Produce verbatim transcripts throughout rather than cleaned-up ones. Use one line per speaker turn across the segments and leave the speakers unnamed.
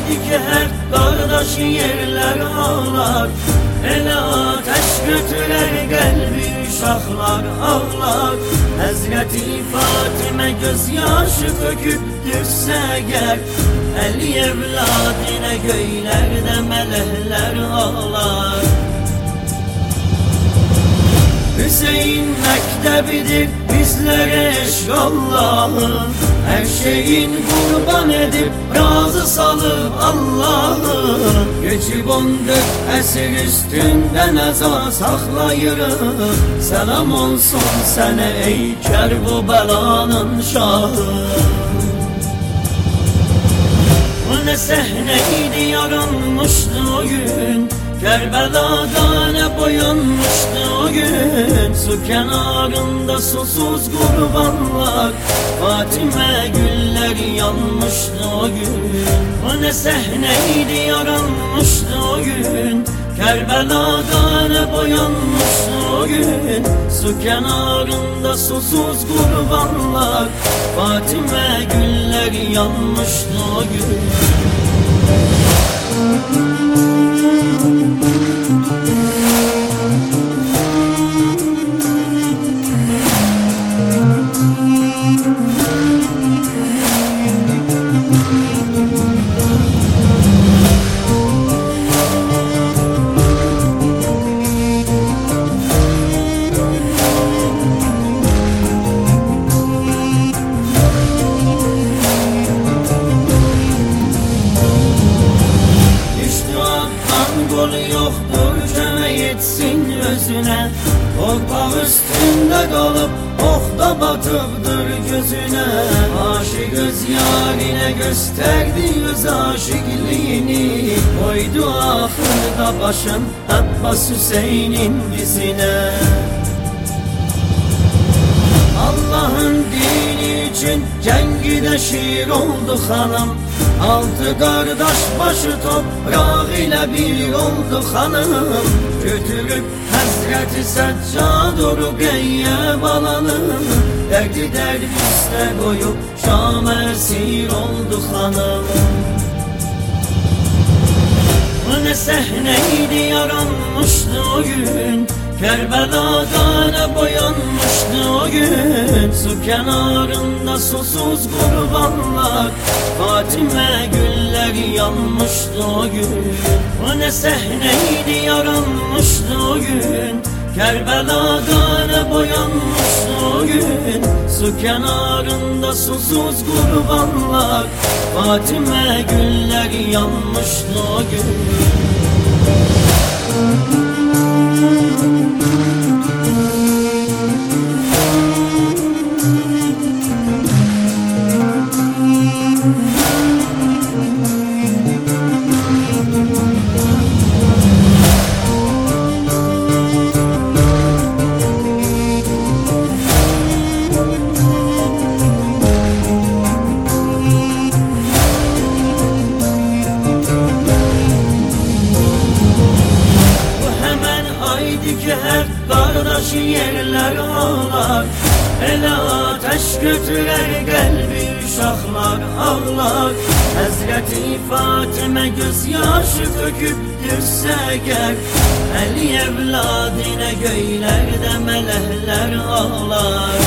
haydi ki her kardeş yerler ağlar. Ele ateş götürer kalbi uşaklar ağlar. Hazreti Fatime gözyaşı döküp düşse eğer, Əli evladine göylerde melekler ağlar. Hüseyin mektebidir bizlere eşk Allah'ım, her şeyin kurban edip razı salıp Allah'ım. Geçip on dört esir üstünden eza saklayırım. Selam olsun sana ey Kerbubelanın şahı. Bu ne sahneydi yaranmıştı o gün, Kerbela'da ne boyanmıştı o gün. Su kenarında susuz kurbanlar, Fatime güller yanmıştı o gün. Bu ne sahneydi yaranmıştı o gün, Kerbela'da ne boyanmıştı o gün. Su kenarında susuz kurbanlar, Fatime güller yanmıştı o gün. Golü yoktur köme yetsin özüne, Torpaq üstünde kalıp okta batıpdır gözüne. Aşık öz yarine gösterdi öz aşıklığını, koydu ahırda başın Abbas Hüseyin'in dizine. Allah'ın dini için cengide şiir oldu hanım, altı kardeş başı toprağı ile bir oldu hanım. Götürüp Hazreti Seccadur Rukiye balanım, derdi derbiste koyup Şam esir oldu hanım. Bu ne sahneydi yaranmıştı o gün, Kerbela'da ne boyanmıştı o gün. Su kenarında susuz kurbanlar, Fatime güller yanmıştı o gün. Bu ne sahneydi yaranmıştı o gün, Kerbela'da ne boyanmıştı o gün. Su kenarında susuz kurbanlar, Fatime güller yanmıştı o gün. Her kardeş yerler ağlar. Ele ateş götürer kalbi uşaklar ağlar. Hazreti Fatime gözyaşı döküp düşse eğer, Əli evladine göylerde melekler ağlar.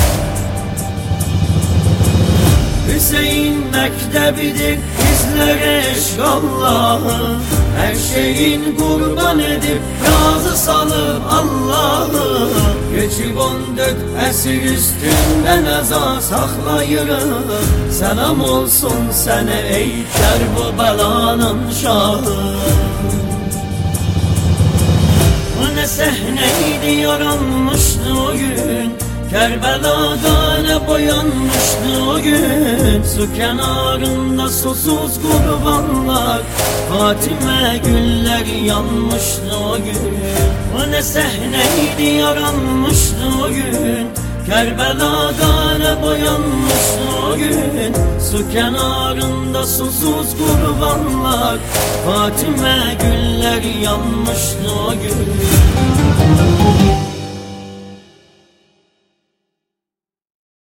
Hüseyin mektebidir bizlere eşk Allah'ım, her şeyin kurban edip razı salıp Allah'ım. Geçip on dört esir üstünden eza saklayırım. Selam olsun sana ey Kerbubelanın şahı. Bu ne sahneydi yaranmıştı o gün, Kerbela'da ne boyanmıştı o gün. Su kenarında susuz kurbanlar, Fatime güller yanmıştı o gün. Bu ne sahneydi yaranmıştı o gün, Kerbela'da ne boyanmıştı o gün. Su kenarında susuz kurbanlar, Fatime güller yanmıştı o gün.